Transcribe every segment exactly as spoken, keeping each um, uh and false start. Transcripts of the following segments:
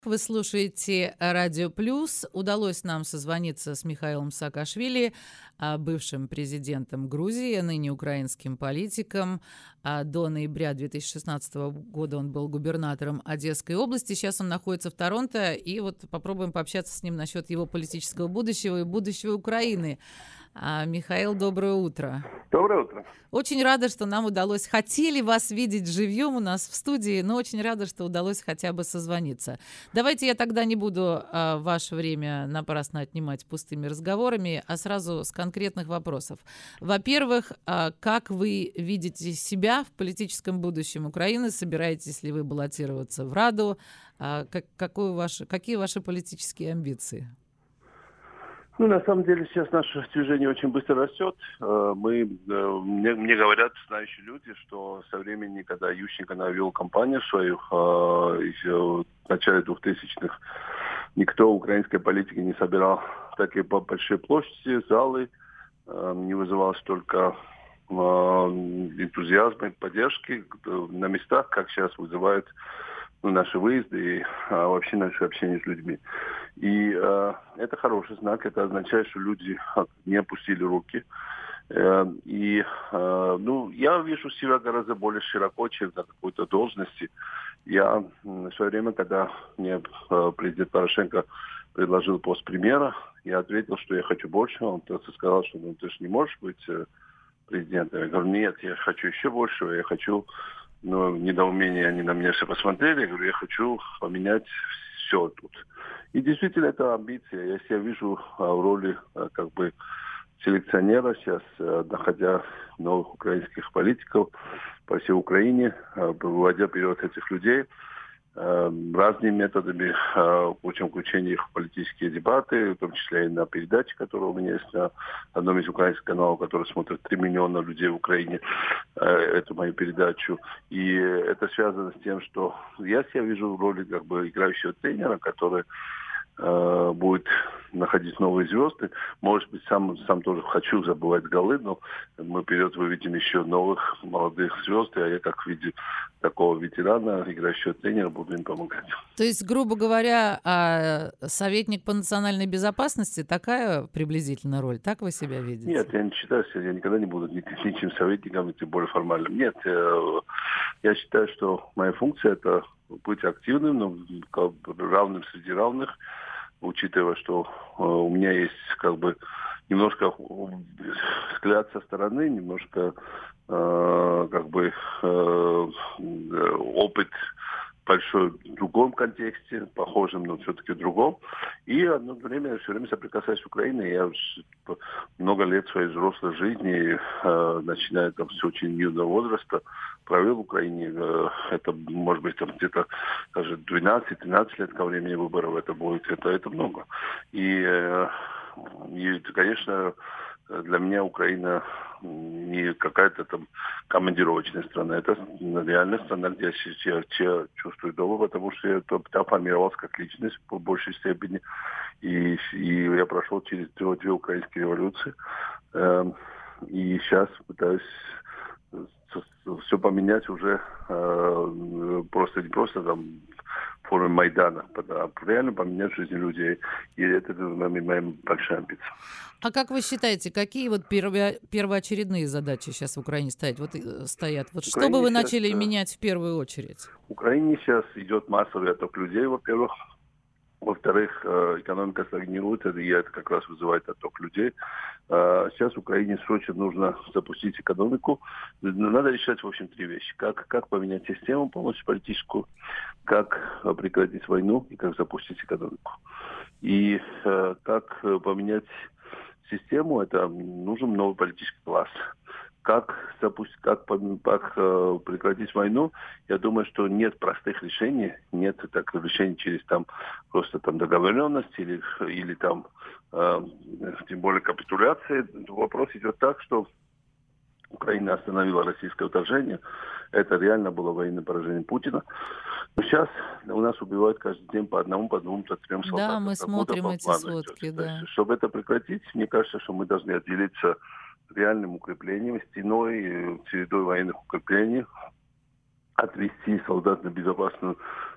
Вы слушаете Радио Плюс. Удалось нам созвониться с Михаилом Саакашвили, а, бывшим президентом Грузии, ныне украинским политиком. А, До ноября две тысячи шестнадцатого года он был губернатором Одесской области. Сейчас он находится в Торонто. И вот попробуем пообщаться с ним насчет его политического будущего и будущего Украины. А, Михаил, доброе утро. Доброе утро. Очень рада, что нам удалось. Хотели вас видеть живьем у нас в студии, но очень рада, что удалось хотя бы созвониться. Давайте я тогда не буду а, ваше время напрасно отнимать пустыми разговорами, а сразу с конкретных вопросов. Во-первых, а, как вы видите себя в политическом будущем Украины? Собираетесь ли вы баллотироваться в Раду? А, как, какой ваш, какие ваши политические амбиции? Ну, на самом деле, сейчас наше движение очень быстро растет. Э, Мы, э, мне, мне говорят знающие люди, что со времени, когда Ющенко навел кампанию свою э, еще в начале двухтысячных, никто украинской политики не собирал такие по- большие площади, залы, э, не вызывал столько э, энтузиазма и поддержки э, на местах, как сейчас вызывают ну, наши выезды и а, вообще наше общение с людьми. И э, это хороший знак. Это означает, что люди не опустили руки. Э, и э, ну, я вижу себя гораздо более широко, чем на какой-то должности. Я в свое время, когда мне э, президент Порошенко предложил пост премьера, я ответил, что я хочу больше. Он просто сказал, что ну, ты же не можешь быть э, президентом. Я говорю, нет, я хочу еще большего. Я хочу... Но недоумение они на меня все посмотрели. Я говорю, я хочу поменять все тут. И действительно, это амбиция. Я себя вижу а, в роли а, как бы селекционера сейчас, а, находя новых украинских политиков по всей Украине, а, выводя вперед этих людей а, разными методами, а, путем включения их в политические дебаты, в том числе и на передаче, которая у меня есть на одном из украинских каналов, который смотрят три миллиона людей в Украине, а, эту мою передачу. И это связано с тем, что я себя вижу в роли как бы играющего тренера, который э, будет находить новые звезды. Может быть, сам, сам тоже хочу забывать голы, но мы вперед выведем еще новых молодых звезд, а я как в виде такого ветерана, играющего тренера, буду им помогать. То есть, грубо говоря, а, советник по национальной безопасности такая приблизительно роль, так вы себя видите? Нет, я не считаю себя, я никогда не буду ни- ничем советником, и тем более формальным. Нет, э, я считаю, что моя функция – это быть активным, но как бы равным среди равных, учитывая, что э, у меня есть как бы немножко взгляд со стороны, немножко э, как бы э, опыт большой в другом контексте, похожем, но все-таки другом. И одно время, все время соприкасаюсь с Украиной. Я много лет своей взрослой жизни, э, начиная там с очень юного возраста, провел в Украине. Э, это, может быть, там где-то даже двенадцать-тринадцать лет ко времени выборов это будет. Это, это много. И, э, и, конечно, для меня Украина не какая-то там командировочная страна. Это реальная страна, где я себя, себя чувствую дома, потому что я там формировался как личность в большей степени. И, и я прошел через две, две украинские революции. Э, и сейчас пытаюсь все поменять уже э, просто не просто там в форме Майдана, а реально поменять жизнь людей. И это моя, моя большая амбиция. А как вы считаете, какие вот перво- первоочередные задачи сейчас в Украине стоят? Вот, э, стоят? Вот В что бы Украине вы сейчас, начали э, менять в первую очередь? в Украине сейчас идет массовый отток людей, во-первых. Во-вторых, э, экономика стагнирует, и это как раз вызывает отток людей. Э, Сейчас в Украине срочно нужно запустить экономику. Надо решать, в общем, три вещи. Как, как поменять систему полностью политическую, как э, прекратить войну и как запустить экономику. И э, как э, поменять систему, это нужен новый политический класс. Как запустить, как, пом- как э, прекратить войну, я думаю, что нет простых решений, нет так решений через там просто там договоренность или, или там э, тем более капитуляции. Вопрос идет так, что Украина остановила российское вторжение. Это реально было военное поражение Путина. Но сейчас у нас убивают каждый день по одному, по двум, по трем Да, солдатам. мы Как будто смотрим по эти плану идет. сводки, То есть, да. чтобы это прекратить, мне кажется, что мы должны отделиться реальным укреплением, стеной, чередой военных укреплений, отвести солдат на безопасную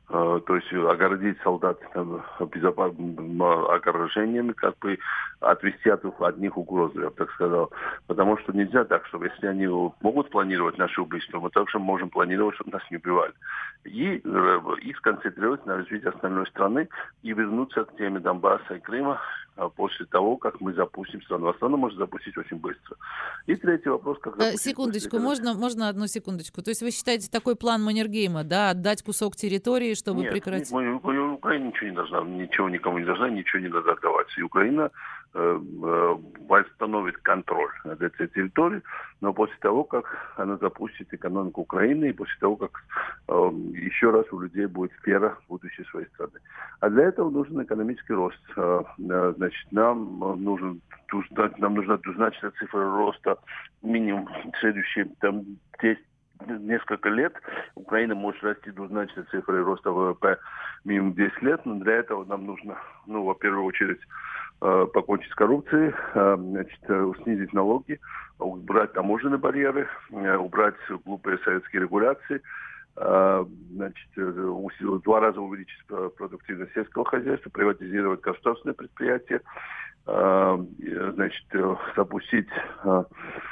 то есть огородить солдат безопасным ограждениями, как бы отвести от, от них угрозы, я бы так сказал. Потому что нельзя так, что если они могут планировать наше убийство, мы также можем планировать, чтобы нас не убивали. И, и сконцентрировать на развитии остальной страны и вернуться к теме Донбасса и Крыма после того, как мы запустим страну. А страну можно запустить очень быстро. И третий вопрос, как запустить Секундочку, быстро, можно, можно одну секундочку? То есть вы считаете такой план Маннергейма, да, отдать кусок территории, чтобы нет, прекратить? Нет, Украина ничего не должна, ничего никому не должна, ничего не надо отдавать. И Украина э, э, восстановит контроль над этой территорией, но после того, как она запустит экономику Украины, и после того, как э, еще раз у людей будет вера в будущее своей страны. А для этого нужен экономический рост. Э, э, значит, нам нужен нам нужна двузначная цифра роста минимум в следующие там, десять несколько лет. Украина может расти двузначной цифрой роста ВВП минимум десять лет, но для этого нам нужно, ну, во первую очередь, э, покончить с коррупцией, э, значит, э, снизить налоги, убрать таможенные барьеры, э, убрать глупые советские регуляции, э, значит, э, в два раза увеличить продуктивность сельского хозяйства, приватизировать государственные предприятия, э, значит, э, запустить э,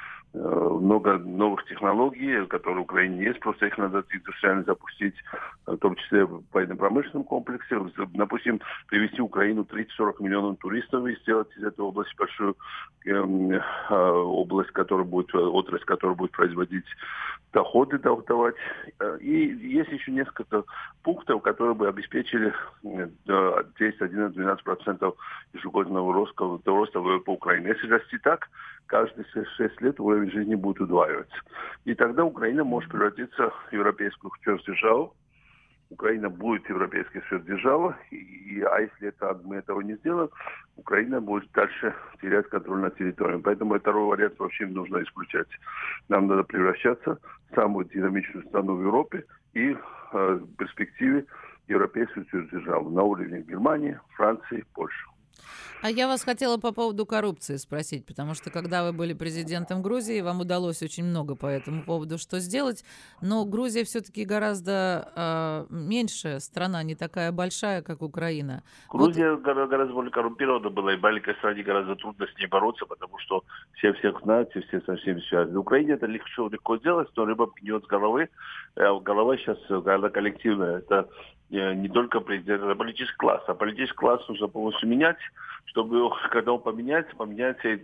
много новых технологий, которые в Украине есть, просто их надо индустриально запустить, в том числе в военно-промышленном комплексе. Допустим, привести Украину тридцать-сорок миллионов туристов и сделать из этой области большую э, э, область, которая будет, отрасль, которая будет производить доходы, давать. И есть еще несколько пунктов, которые бы обеспечили десять, одиннадцать, двенадцать процентов ежегодного роста, роста ВВП Украины. Если расти так, каждые шесть лет уровень жизни будет удваиваться. И тогда Украина может превратиться в европейскую сверхдержаву. Украина будет европейской сверхдержавой. И, а если это, мы этого не сделаем, Украина будет дальше терять контроль над территорией. Поэтому второй вариант вообще нужно исключать. Нам надо превращаться в самую динамичную страну в Европе и э, в перспективе европейскую сверхдержаву на уровне Германии, Франции, Польши. А я вас хотела по поводу коррупции спросить, потому что когда вы были президентом Грузии, вам удалось очень много по этому поводу что сделать, но Грузия все-таки гораздо э, меньшая страна, не такая большая, как Украина. Грузия вот... гораздо более коррумпирована была, и маленькой стране гораздо трудно с ней бороться, потому что все всех знают, все, все со всеми связаны. В Украине это легко, легко сделать, но рыба гнет с головы. Голова сейчас она коллективная. Это не только президент, это политический класс. А политический класс нужно полностью менять, чтобы, когда он поменяется, поменяется и,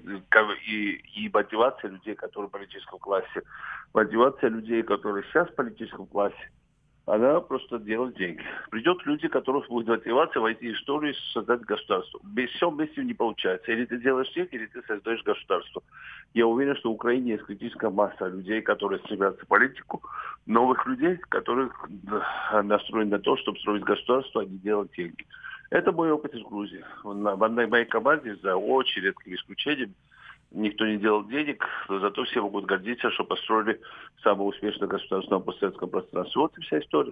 и, и мотивация людей, которые в политическом классе. Мотивация людей, которые сейчас в политическом классе, она просто делает деньги. Придет люди, которых будет мотивация войти в историю и создать государство. Без всего вместе не получается. Или ты делаешь деньги, или ты создаешь государство. Я уверен, что в Украине есть критическая масса людей, которые стремятся в политику, новых людей, которые настроены на то, чтобы строить государство, а не делать деньги. Это мой опыт из Грузии. В одной моей команде, за очень редким исключением, никто не делал денег, но зато все могут гордиться, что построили самое успешное государство на постсоветском пространстве. Вот и вся история.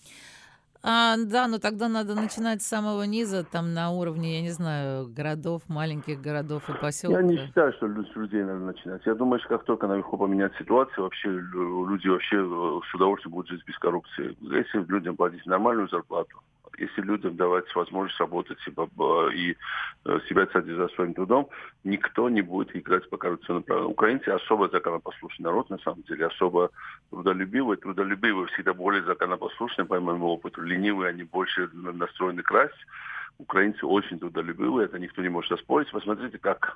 А, да, но тогда надо начинать с самого низа, там на уровне, я не знаю, городов, маленьких городов и поселков. Я не считаю, что с людей надо начинать. Я думаю, что как только наверху поменять ситуацию, вообще люди вообще с удовольствием будут жить без коррупции. Если людям платить нормальную зарплату, если людям давать возможность работать и себя содержать своим трудом, никто не будет играть по коррупционным правилам. Украинцы особо законопослушный народ, на самом деле, особо трудолюбивый. Трудолюбивые всегда более законопослушные, по моему опыту. Ленивые, они больше настроены красть. Украинцы очень трудолюбивые, это никто не может оспорить. Посмотрите, как...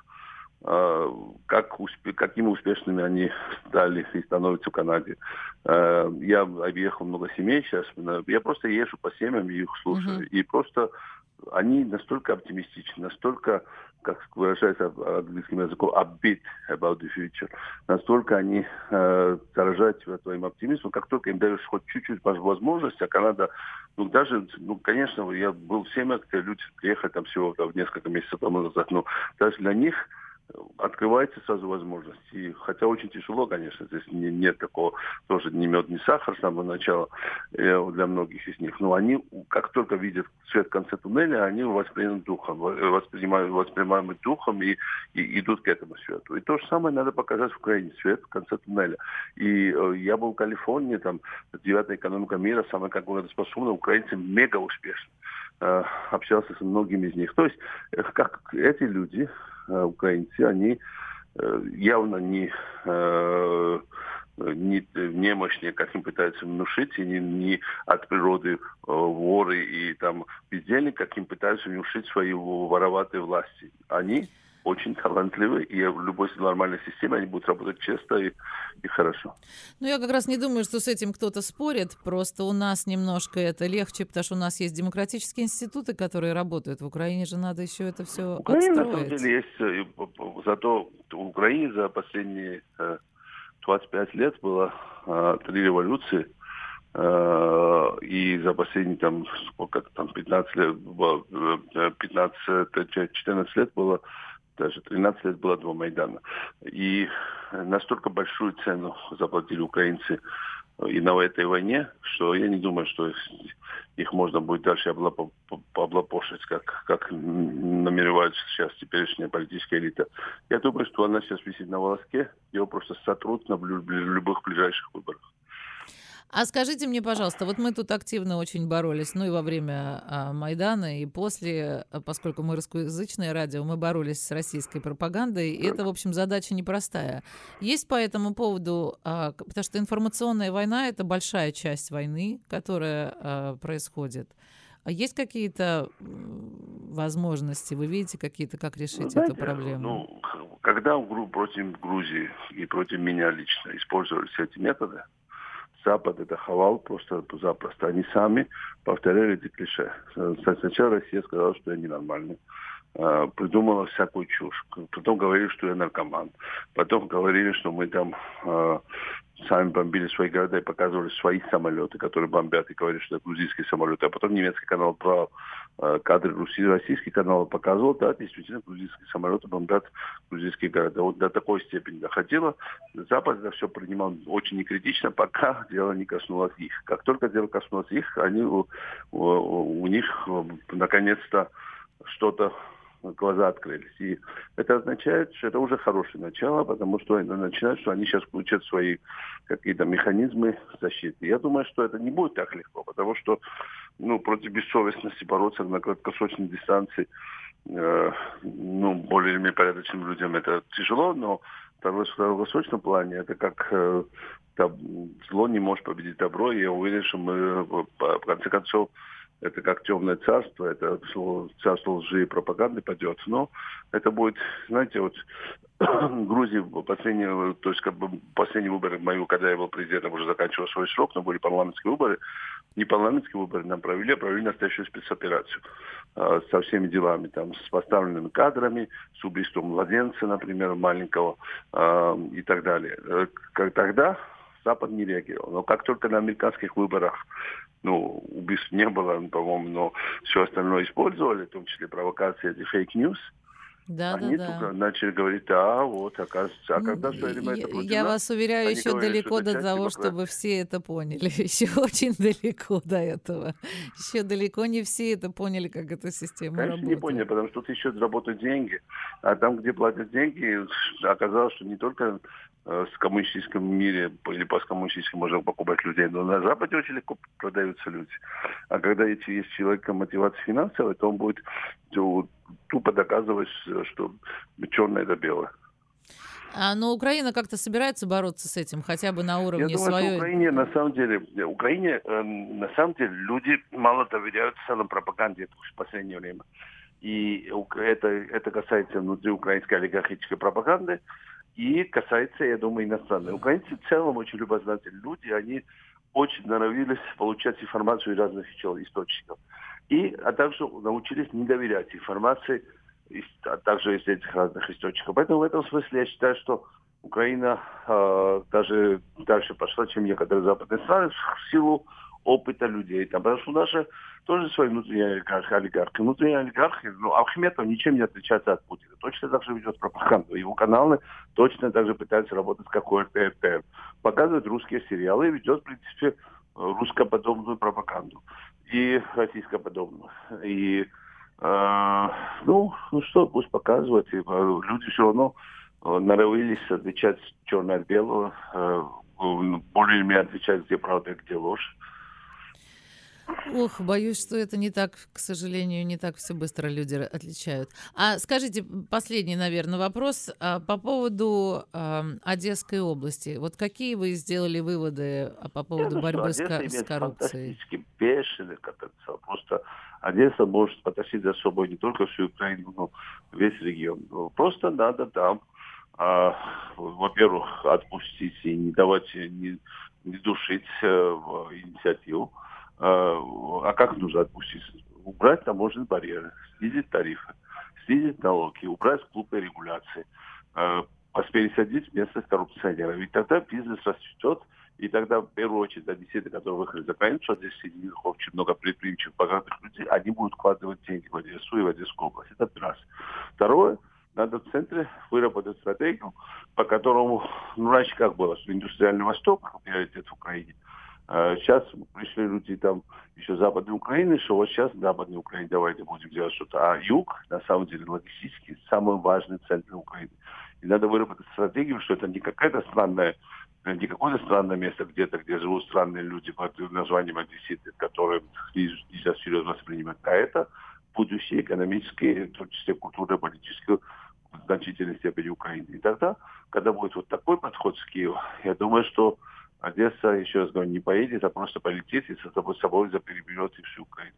Как, какими успешными они стали и становятся в Канаде. Я объехал много семей сейчас. Я просто езжу по семьям и их слушаю. Uh-huh. И просто они настолько оптимистичны, настолько, как выражается английским языком, upbeat about the future. Настолько они э, заражают тебя твоим оптимизмом. Как только им даешь хоть чуть-чуть возможность, а Канада, ну даже, ну конечно, я был в семьях, где люди приехали там всего там, несколько месяцев тому назад, но даже для них открывается сразу возможность. И, хотя очень тяжело, конечно, здесь не, нет такого, тоже ни мед, ни сахар с самого начала э, для многих из них. Но они, как только видят свет в конце туннеля, они воспринимают духом, воспринимают, воспринимают духом и, и идут к этому свету. И то же самое надо показать в Украине, свет в конце туннеля. И э, я был в Калифорнии, там, девятая экономика мира, самая конкурентоспособная, украинцы мега успешны. Э, общался с многими из них. То есть, э, как эти люди, украинцы, они э, явно не, э, не немощные, как им пытаются внушить, и не, не от природы э, воры и там бездельники, как им пытаются внушить свои вороватые власти. Они очень талантливы, и в любой нормальной системе они будут работать честно и, и хорошо. Ну, я как раз не думаю, что с этим кто-то спорит. Просто у нас немножко это легче, потому что у нас есть демократические институты, которые работают. В Украине же надо еще это все отстроить. На самом деле есть. Зато в Украине за последние двадцать пять лет было три революции. И за последние там сколько там пятнадцать лет, пятнадцать-четырнадцать лет было, даже тринадцать лет было два Майдана. И настолько большую цену заплатили украинцы и на этой войне, что я не думаю, что их, их можно будет дальше облапошить, как, как намереваются сейчас теперешняя политическая элита. Я думаю, что она сейчас висит на волоске, его просто сотрут на любых ближайших выборах. А скажите мне, пожалуйста, вот мы тут активно очень боролись, ну и во время а, Майдана, и после, поскольку мы русскоязычное радио, мы боролись с российской пропагандой, и это, в общем, задача непростая. Есть по этому поводу, а, потому что информационная война — это большая часть войны, которая а, происходит. А есть какие-то возможности, вы видите какие-то, как решить Знаете, эту проблему? Ну, когда против Грузии и против меня лично использовались эти методы, Запад это хавал просто-запросто. Они сами повторяли эти клише. Сначала Россия сказала, что я ненормальный. Придумала всякую чушь. Потом говорили, что я наркоман. Потом говорили, что мы там э, сами бомбили свои города и показывали свои самолеты, которые бомбят, и говорили, что это грузинские самолеты. А потом немецкий канал брал э, кадры Руси, российский канал показывал, да, действительно, грузинские самолеты бомбят грузинские города. Вот до такой степени доходило. Запад это все принимал очень некритично, пока дело не коснулось их. Как только дело коснулось их, они, у, у, у них наконец-то что-то глаза открылись. И это означает, что это уже хорошее начало, потому что это означает, что они сейчас включат свои какие-то механизмы защиты. Я думаю, что это не будет так легко, потому что ну, против бессовестности бороться на краткосрочной дистанции э, ну, более или менее порядочным людям это тяжело, но в долгосрочном плане это как э, зло не может победить добро, и я уверен, что мы в конце концов это как темное царство, это царство лжи и пропаганды падет. Но это будет, знаете, вот Грузии последние, то есть как бы последние выборы мои, когда я был президентом, уже заканчивал свой срок, но были парламентские выборы. Не парламентские выборы нам провели, а провели настоящую спецоперацию э, со всеми делами, там, с поставленными кадрами, с убийством младенца, например, маленького э, и так далее. Э, как тогда Запад не реагировал. Но как только на американских выборах, ну, убийств не было, по-моему, но все остальное использовали, в том числе провокации, эти фейк-ньюс, Да, они да, только да. начали говорить, да, вот, оказывается, а когда в свое время это против Я нас, вас уверяю, они еще говорили, далеко что это до часть того, демократии. чтобы все это поняли. Еще очень далеко до этого. Еще далеко не все это поняли, как эта система Конечно, работает. не поняли, потому что тут еще работают деньги. А там, где платят деньги, оказалось, что не только э, в коммунистическом мире или посткоммунистическом можно покупать людей, но на Западе очень легко продаются люди. А когда есть человека мотивация финансовая, то он будет то, тупо доказывать, что черное это белое. А, но Украина как-то собирается бороться с этим, хотя бы на уровне Я думаю, своей... что Украине на самом деле, Украине э, на самом деле люди мало доверяют в целом пропаганде в последнее время. И это, это касается внутриукраинской олигархической пропаганды и касается, я думаю, иностранной. Украинцы в целом очень любознательные люди, они очень норовились получать информацию из разных источников. И, а также научились не доверять информации, а также из этих разных источников. Поэтому в этом смысле я считаю, что Украина э, даже дальше пошла, чем некоторые западные страны, в силу опыта людей. Там, потому что у нас же тоже свои внутренние олигархи. олигархи. Внутренние олигархи, ну, Ахметов ничем не отличается от Путина. Точно так же ведет пропаганду. Его каналы точно так же пытаются работать как о эр тэ, эр тэ эр. Показывает русские сериалы и ведет, в принципе, русско-подобную пропаганду. И российско-подобную. И, э, ну, ну что, пусть показывают. И, э, люди все равно э, норовились отличать черное от белого. Э, более-менее отличать, где правда, где ложь. Ох, боюсь, что это не так, к сожалению, не так все быстро люди р- отличают. А скажите, м, последний, наверное, вопрос а, по поводу ам, Одесской области. Вот какие вы сделали выводы а, по Не, поводу ну что, борьбы с, Одесса ко- с имеет коррупцией? фантастически бешеный потенциал. Просто Одесса может потащить за собой не только всю Украину, но весь регион. Ну, просто надо там, а, во-первых, отпустить и не давать, не, не душить э, в инициативу. А, а как нужно отпустить? Убрать таможенные барьеры, снизить тарифы, снизить налоги, убрать глупые регуляции, э, пересадить местных коррупционеров. И тогда бизнес расцветет. И тогда, в первую очередь, одесситы, которые выехали за границу, здесь среди них очень много предприимчивых, богатых людей, они будут вкладывать деньги в Одессу и в Одесскую область. Это раз. Второе, надо в центре выработать стратегию, по которому, ну, раньше как было, что индустриальный Восток, приоритет в Украине, а сейчас пришли люди там еще Западной Украины, что вот сейчас в Западной Украине давайте будем делать что-то. А юг, на самом деле, логистически самый важный центр Украины. И надо выработать стратегию, что это не какая-то странная, не какое-то странное место где-то, где живут странные люди под названием одесситы, которые нельзя серьезно воспринимать. А это будущее экономическое, в том числе культурно-политическое, в значительной степени Украины. И тогда, когда будет вот такой подход с Киева, я думаю, что Одесса, еще раз говорю, не поедет, а просто полетит и с собой, с собой переберет и всю Украину.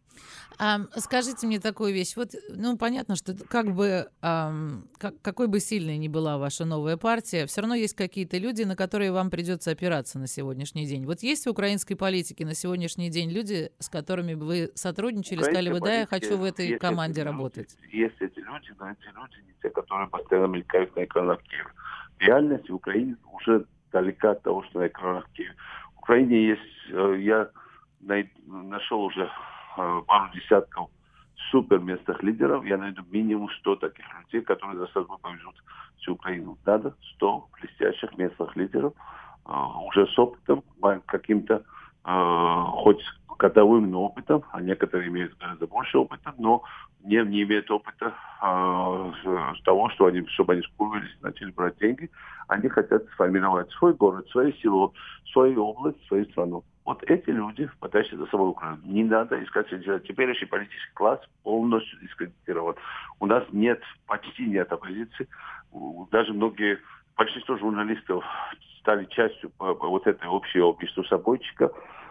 А, скажите мне такую вещь. Вот, ну, понятно, что т- как бы, ам, как- какой бы сильной ни была ваша новая партия, все равно есть какие-то люди, на которые вам придется опираться на сегодняшний день. Вот есть в украинской политике на сегодняшний день люди, с которыми бы вы сотрудничали, сказали Украинской бы, да, я политике хочу в этой есть эти команде люди, работать? есть эти люди, но эти люди не те, которые постоянно мелькают на экранах Киева. Реальность в Украине уже далека от того, что на экранах Киева. В Украине есть, э, я най- нашел уже э, пару десятков супер местных лидеров, я найду минимум сто таких людей, которые за собой повезут всю Украину. Надо сто блестящих местных лидеров, э, уже с опытом, ма- каким-то э, хоть годовым но опытом, а некоторые имеют гораздо больше опыта, но не, не имеют опыта э, с- с того, что они, чтобы они скурились, начали брать деньги. Они хотят сформировать свой город, свое село, свою область, свою страну. Вот эти люди потащат за собой Украину. Не надо искать среди теперешний политический класс полностью дискредитирован. У нас нет, почти нет оппозиции. У- Даже многие, большинство журналистов стали частью по- по вот этой общей между собойчика.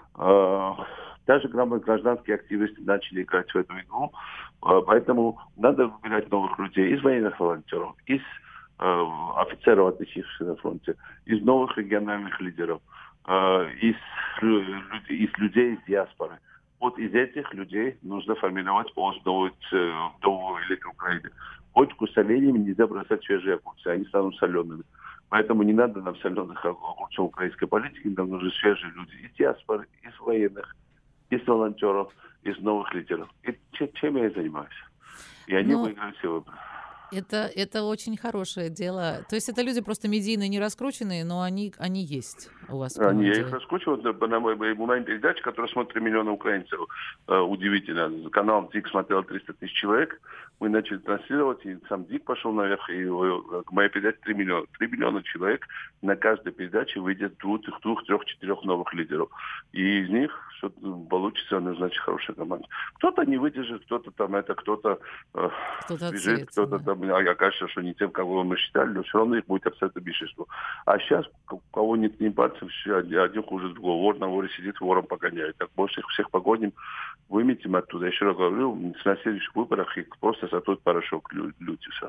А, Даже грамотные гражданские активисты начали играть в эту игру. А, Поэтому надо выбирать новых людей из военных волонтеров, из э, офицеров, отличившихся на фронте, из новых региональных лидеров, э, из, лю- лю- из людей из диаспоры. Вот из этих людей нужно формировать полностью новую, ц- новую элиту Украины. Почку с оленями нельзя бросать свежие огурцы, они станут солеными. Поэтому не надо нам соленых огурцов украинской политики, нам нужны свежие люди из диаспоры, из военных, из волонтеров, из новых лидеров. И че- чем я и занимаюсь. И они Ну, выиграют все выборы. это, это очень хорошее дело. То есть это люди просто медийно не раскрученные, но они, они есть у вас в Они, я их команде. раскручивал на, на моей, моей онлайн-передаче, которая смотрит три миллиона украинцев. Э, удивительно. Канал ДИК смотрел триста тысяч человек. Мы начали транслировать, и сам ДИК пошел наверх, и э, к моей передаче три миллиона. три миллиона человек на каждой передаче выйдет двух, двух, трех, четырех новых лидеров. И из них что-то получится, ну, значит, хорошая команда. Кто-то не выдержит, кто-то там это, кто-то э, Кто-то сбежит, отсеется, кто-то да. там а, окажется, что не тем, кого мы считали, но все равно их будет абсолютно большинство. А сейчас, у кого нет ни пальцев, все один, один хуже другого. Вор на воре сидит, вором погоняет. Так больше их всех погоним, выметим оттуда. Еще раз говорю, на следующих выборах их просто сотрут порошок лю- люди. Все.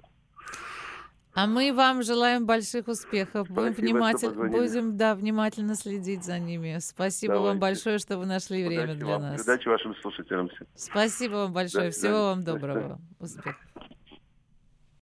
А мы вам желаем больших успехов. Будем Спасибо, что вниматель, позвонили. будем, да, внимательно следить за ними. Спасибо вам Давайте. большое, что вы нашли время Удачи для вам. И нас. удачи вашим слушателям всем. Спасибо вам До большое. Всего свидания. вам До свидания. доброго. Успехов.